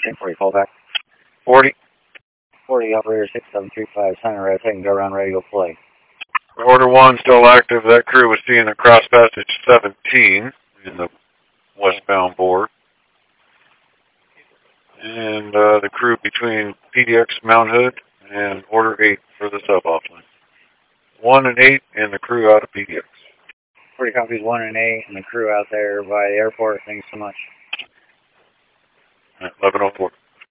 1040, call back. 40. 40, operator 6735, center red, taking go around, ready to go play. Order 1 still active. That crew was seeing a cross passage 17 in the westbound bore. And the crew between PDX Mount Hood and Order 8 for the sub-off line. 1 and 8 and the crew out of PDX. 40 copies 1 and 8 and the crew out there by the airport. Thanks so much. 1104.